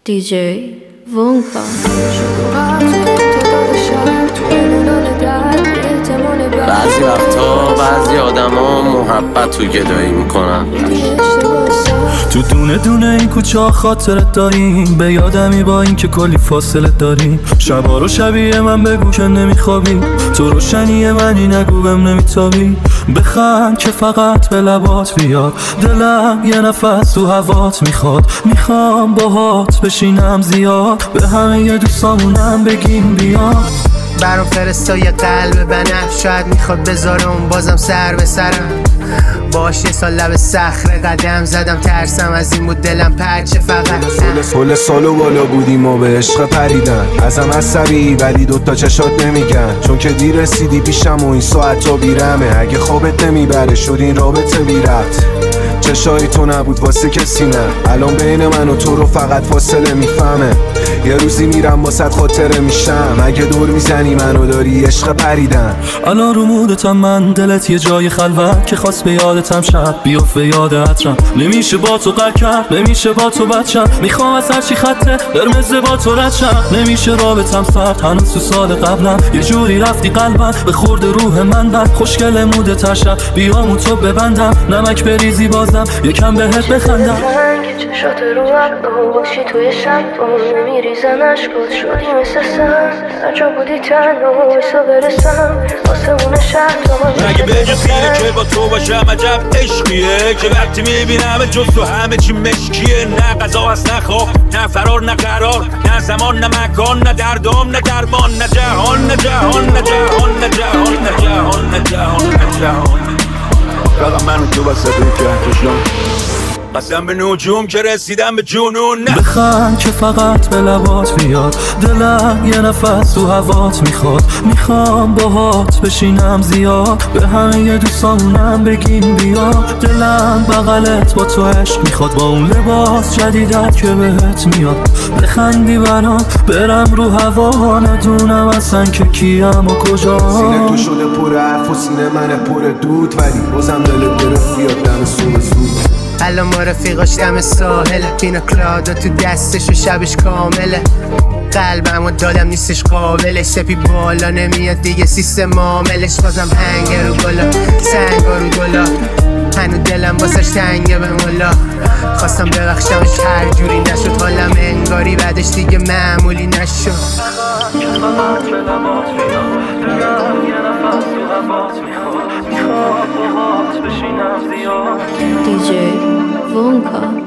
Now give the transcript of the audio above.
DJ Wonka. بعضی وقتا بعضی آدما محبت رو گدایی میکنن. تو دونه دونه این کوچه ها خاطرت داریم، به یادمی با این که کلی فاصله داریم. شبا رو شبیه من بگو که نمیخوابی، تو روشنی منی نگو بهم نمیتابی. بخند که فقط به لبات بیاد، دلم یه نفس تو هوات میخواد. میخوام باهات بشینم زیاد، به همه دوستامونم بگیم بیاد. برام فرستا یه قلب بنفش، شاید میخواد بذارم بازم سر به سرم. باش یه سال لب صخره قدم زدم، ترسم از این بود دلم پرچه فقط. کل سالو بالا بودیم و به عشق پریدن، ازم عصبی ولی دوتا چشات نمیگن. چون که دیر رسیدی پیشم و این ساعت تا بیرمه، اگه خوابت نمیبره شد این رابطه بیرفت. چشای تو نبود واسه کسی نه، الان بین من و تو رو فقط فاصله میفهمه. یه روزی میرم واسه خاطره میشم، اگه دور میزنی منو داری عشق پریدن. الان رو مودتم من، دلت یه جای خلوت که خواست به یادتم شب بیافته یادتم. نمیشه با تو قد کرد، نمیشه با تو بچم. میخوام از هرچی خطه قرمز با تو رد شم. نمیشه رابطم سرد هنوز تو سال قبلم، یه جوری رفتی قلبم به خورد روح من بند. خوشگل مودت شب بیامو تو ببندم، نمک بریزی بازم یکم بهت بخندم. چشات رو عبا باشی توی شب نمیریزن عشقات، شدی مثل سن هر جا بودی تنها ویسا برسم آسمون شهر. مگه بگه خیره که با تو باشم عجب عشقیه، که وقتی میبینم جز تو همه چی مشکیه. نه قضا هست نه خواب نه فرار نه قرار، نه زمان نه مکان نه دردام نه درمان، نه جهان نه جهان نه جهان نه جهان نه جهان نه جهان نه جهان. فقط من و تو وسط این کهکشان، قسم به نجوم که رسیدم به جنون. بخند که فقط به لبات بیاد، دلم یه نفس تو هوات میخواد. میخوام باهات بشینم زیاد، به همه دوستامونم بگیم بیاد. دلم بغلت با تو عشق میخواد، با اون لباس جدیدت که بهت میاد. بخندی برام برم رو هوا، ندونم اصلا که کیم و کجا. سینه تو شده پر حرف و سینه منه پر دود، ولی بازم دلت گرفت بیاد دم صبح زود. الان ما رفیقاش دم ساحل، پینا کلادا تو دستش و شبش کامله. قلبمو دادم نیستش قابلش، سپی بالا نمیاد دیگه سیستم عاملش. بازم هنگ رو بالا سنگا رو گلا، هنو دلم واسش تنگه به مولا. خواستم ببخشمش هر جوری نشد، حالم انگاری بعدش دیگه معمولی نشد. فقط به لبات بیاد، دلم یه نفس تو هوات میخواد. میخوام باهات بشینم زیاد. DJ Wonka.